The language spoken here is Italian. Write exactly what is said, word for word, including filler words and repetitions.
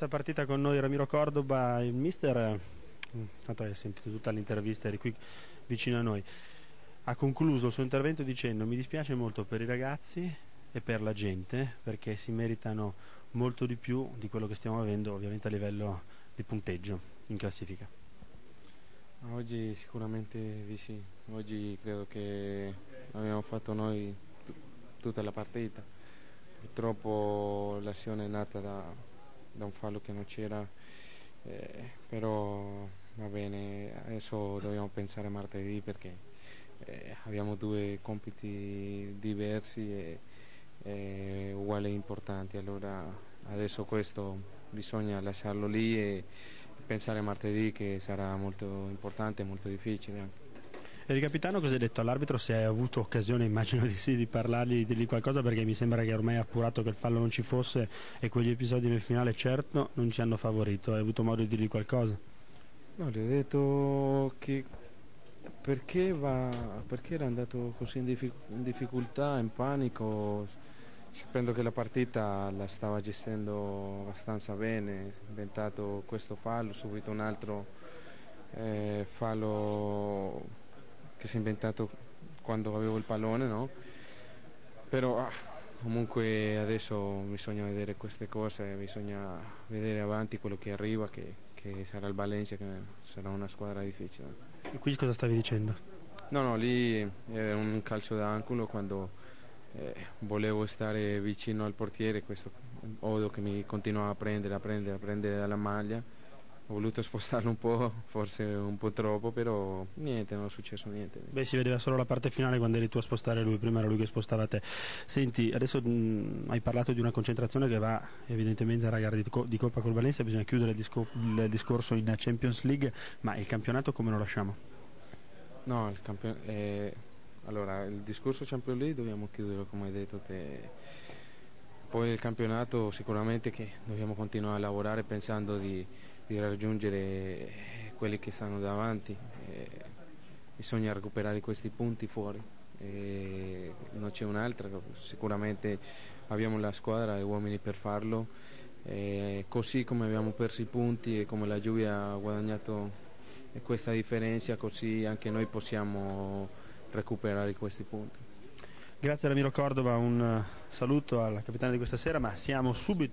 questa partita con noi Ramiro Cordoba, il mister, tanto hai sentito tutta l'intervista, eri qui vicino a noi, ha concluso il suo intervento dicendo: mi dispiace molto per i ragazzi e per la gente, perché si meritano molto di più di quello che stiamo avendo ovviamente a livello di punteggio in classifica. Oggi sicuramente di sì, oggi credo che abbiamo fatto noi t- tutta la partita. Purtroppo l'azione è nata da, da un fallo che non c'era, eh, però va bene, adesso dobbiamo pensare a martedì perché eh, abbiamo due compiti diversi e, e uguali importanti, allora adesso questo bisogna lasciarlo lì e pensare a martedì che sarà molto importante e molto difficile anche. E il capitano cosa hai detto all'arbitro? Se hai avuto occasione, immagino di sì, di parlargli, di dirgli qualcosa, perché mi sembra che ormai ha appurato che il fallo non ci fosse e quegli episodi nel finale certo non ci hanno favorito. Hai avuto modo di dirgli qualcosa? No, gli ho detto che perché, va, perché era andato così in, diffic- in difficoltà, in panico, sapendo che la partita la stava gestendo abbastanza bene, ha inventato questo fallo, subito un altro eh, fallo che si è inventato quando avevo il pallone, no? Però ah, comunque adesso bisogna vedere queste cose, bisogna vedere avanti quello che arriva, che, che sarà il Valencia, che sarà una squadra difficile. E qui cosa stavi dicendo? No, no, lì era un calcio d'angolo quando eh, volevo stare vicino al portiere, questo Odo che mi continuava a prendere, a prendere, a prendere dalla maglia. Ho voluto spostarlo un po', forse un po' troppo, però niente, non è successo niente. Beh, si vedeva solo la parte finale quando eri tu a spostare lui, prima era lui che spostava te. Senti, adesso mh, hai parlato di una concentrazione che va evidentemente alla gara di, di Coppa col Valencia, bisogna chiudere il, disco, il discorso in Champions League, ma il campionato come lo lasciamo? No, il campion- eh, allora il discorso Champions League dobbiamo chiuderlo come hai detto te. Poi il campionato sicuramente che dobbiamo continuare a lavorare pensando di, di raggiungere quelli che stanno davanti, eh, bisogna recuperare questi punti fuori, eh, non c'è un'altra, sicuramente abbiamo la squadra e uomini per farlo, eh, così come abbiamo perso i punti e come la Juve ha guadagnato questa differenza, così anche noi possiamo recuperare questi punti. Grazie Ramiro Cordoba, un saluto alla capitana di questa sera, ma siamo subito